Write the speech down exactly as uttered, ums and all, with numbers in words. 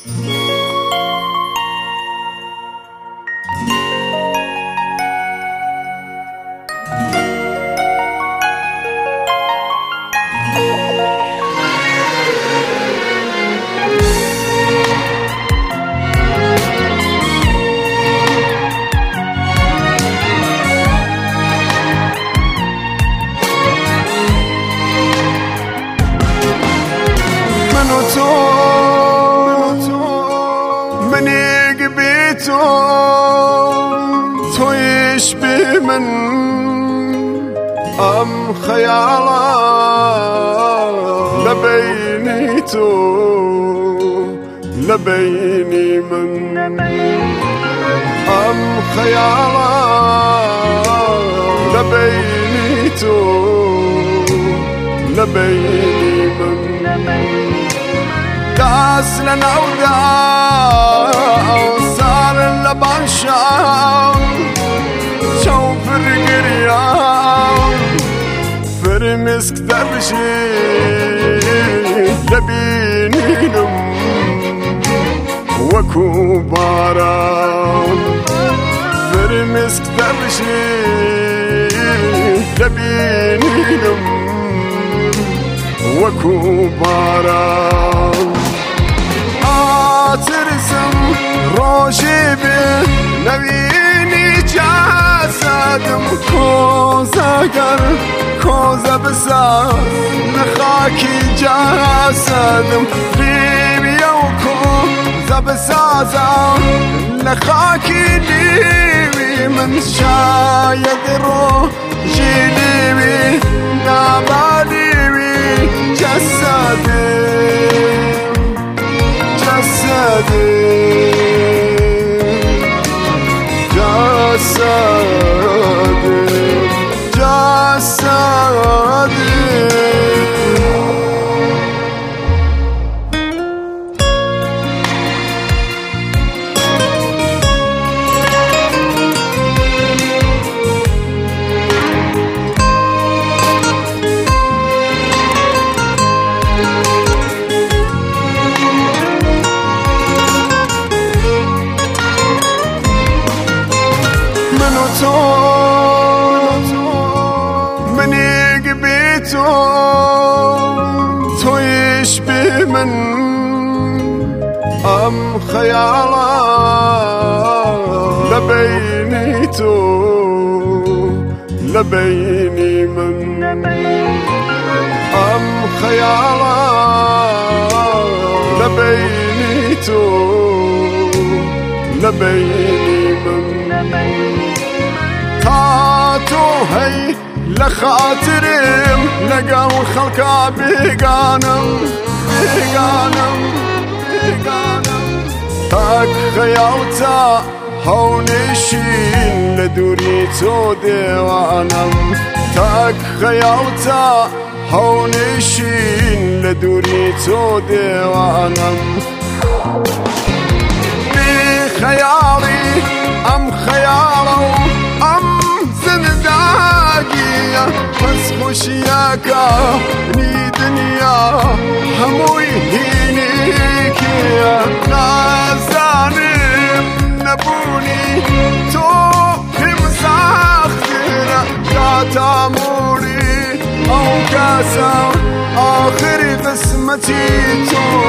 مني قبيتو تويش بمن أم خيالا لبينيتو لبيني من أم خيالا لبينيتو لبيني من داس لنا وداو صار اللبان شام شوف القريان فرمسك ترشي لبيني نم وكوبارا فرمسك ترشي لبيني نم وكوبارا ترسم روشي بنويني جاسدم كوزا قر كوزا بساس نخاكي جاسدم ليبي وكوزا بساسا نخاكي ليبي من شايد روشي ليبي نابا ليبي جسدم جسدي جسدي جسدي مني قبيتو تويش بمن أم خيالا لبينيتو لبيني من أم خيالا لبينيتو لبيني من تاتو هي لخاطرم لقاو خلقا بيقانم بيقانم بيقانم تاك خيالتا هونشين لدوريتو ديوانم تاك خيالتا هونشين لدوريتو ديوانم بخيالي أم خيالو أم زنداقية بس خوشياكا ني دنيا هموي هينيكيا نازانم نبوني تو همساختنا لا تاموري أو كاسا آخر قسمتي تو